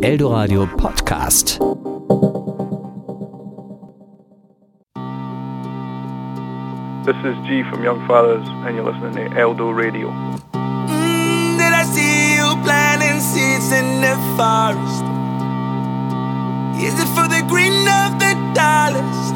Eldoradio Podcast. This is G from Young Fathers, and you're listening to Eldo Radio. Did I see you planting seeds in the forest? Is it for the green of the dollars?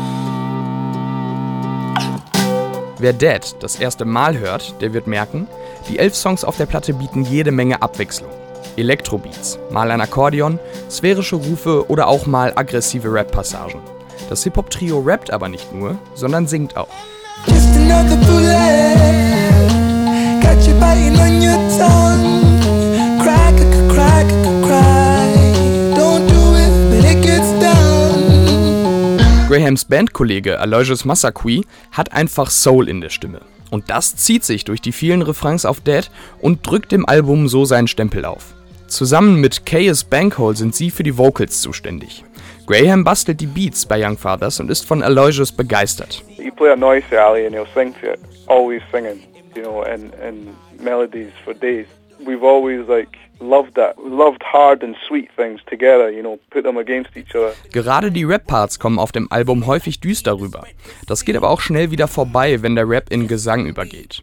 Wer Dead das erste Mal hört, der wird merken, die 11 Songs auf der Platte bieten jede Menge Abwechslung. Elektrobeats, mal ein Akkordeon, sphärische Rufe oder auch mal aggressive Rap-Passagen. Das Hip-Hop-Trio rappt aber nicht nur, sondern singt auch. Just another bullet, got you biting on your tongue. Cry, cry, cry, don't do it, but it gets done. Grahams Bandkollege Aloysius Massaquoi hat einfach Soul in der Stimme. Und das zieht sich durch die vielen Refrains auf Dead und drückt dem Album so seinen Stempel auf. Zusammen mit Caius Bankhole sind sie für die Vocals zuständig. Graham bastelt die Beats bei Young Fathers und ist von Aloysius begeistert. You play a noise to Ali and he'll sing to it, always singing, you know, and melodies for days. We've always loved that. We loved hard and sweet things together, you know, put them against each other. Gerade die Rap-Parts kommen auf dem Album häufig düster rüber. Das geht aber auch schnell wieder vorbei, wenn der Rap in Gesang übergeht.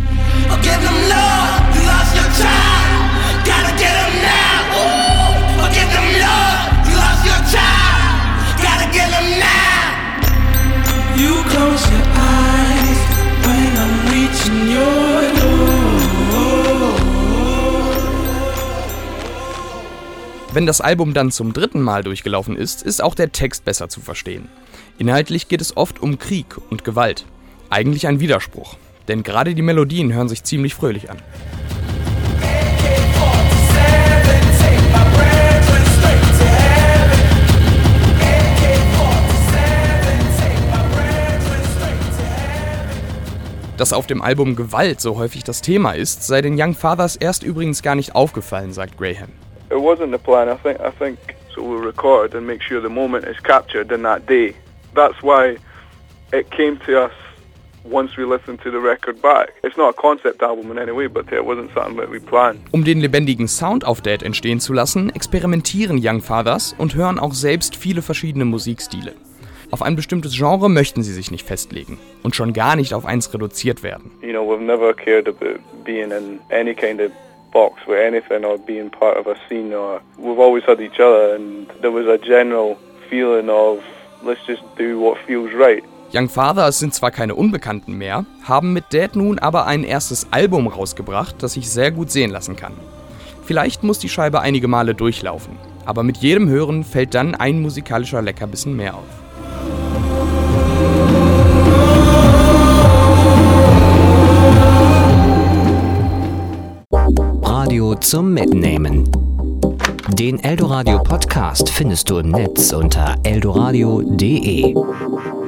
Wenn das Album dann zum 3. Mal durchgelaufen ist auch der Text besser zu verstehen. Inhaltlich geht es oft um Krieg und Gewalt. Eigentlich ein Widerspruch, denn gerade die Melodien hören sich ziemlich fröhlich an. Dass auf dem Album Gewalt so häufig das Thema ist, sei den Young Fathers erst übrigens gar nicht aufgefallen, sagt Graham. It wasn't the plan. I think so. We'll record and make sure the moment is captured in that day. That's why it came to us once we listened to the record back. It's not a concept album in any way, but it wasn't something that we planned. Um den lebendigen Sound auf Dead entstehen zu lassen, experimentieren Young Fathers und hören auch selbst viele verschiedene Musikstile. Auf ein bestimmtes Genre möchten sie sich nicht festlegen und schon gar nicht auf eins reduziert werden. You know, we've never cared about being in any kind of box with anything or being part of a scene, or we've always had each other, and there was a general feeling of let's just do what feels right. Young Fathers sind zwar keine Unbekannten mehr, haben mit Dead nun aber ein erstes Album rausgebracht, das sich sehr gut sehen lassen kann. Vielleicht muss die Scheibe einige Male durchlaufen, aber mit jedem Hören fällt dann ein musikalischer Leckerbissen mehr auf. Radio zum Mitnehmen. Den Eldoradio Podcast findest du im Netz unter eldoradio.de.